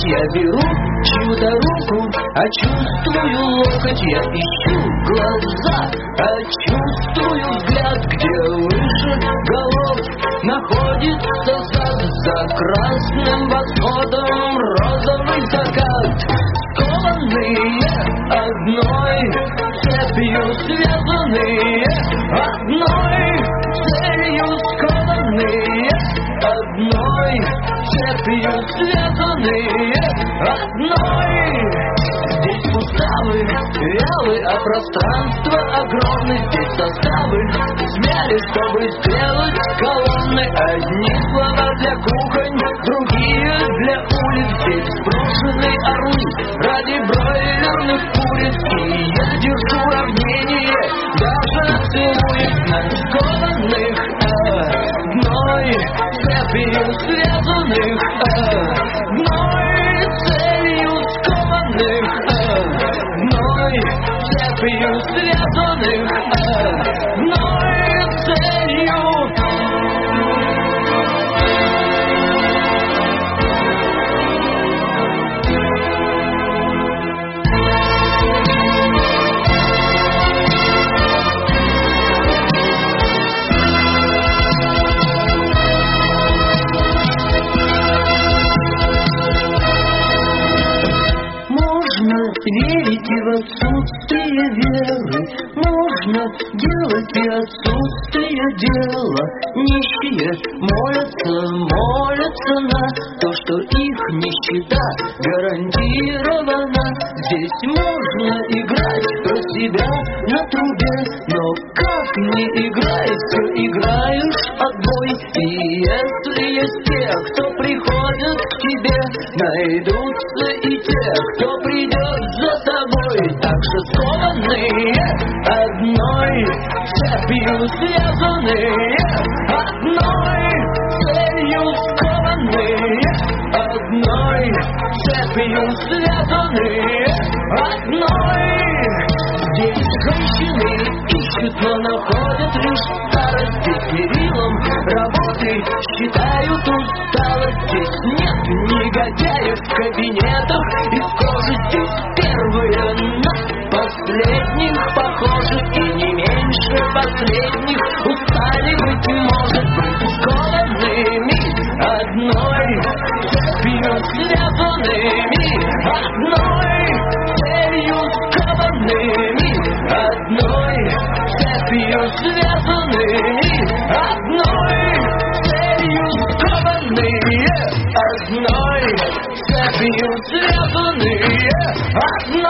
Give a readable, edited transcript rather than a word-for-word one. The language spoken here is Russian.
Я беру чью-то руку, а чувствую локоть. Я ищу глаза, а чувствую взгляд. Где выше голов находится зад. За красным восходом розовый закат. Скованные одной цепью, связанные одной целью. Скованные одной цепью, связанные одной. Здесь суставы вялы, а пространство огромное. Здесь составы смяли, чтобы сделать колонны. Одни слова для кухонь, другие для улиц. Здесь брошенные орлы ради бройлерных куриц. И я держу уравнение, даже целуясь на скованных одной цепью, связанных одной целью. Скованных одной цепью, связанных одной целью. Верить и в отсутствие веры можно делать и отсутствие дела. Нищие молятся на то, что их нищета гарантирована. Здесь можно играть про себя на трубе, но как не играй, все играешь отбой. И если есть те, кто приходит к тебе, найдутся и те, кто придет за тобой. Так что скованные одной цепью, связанные одной целью. Скованные одной цепью, связанные одной. Здесь женщины ищут, но находят лишь старость. Здесь мерилом работы считают усталость. Здесь нет негодяев в кабинетах из кожи. Здесь первые на последних похожи. И не меньше последних устали, быть может, быть скованными одной цепью, связанными одной целью. Скованными одной цепью, связанными одной целью. Скованные одной цепью, связанные одной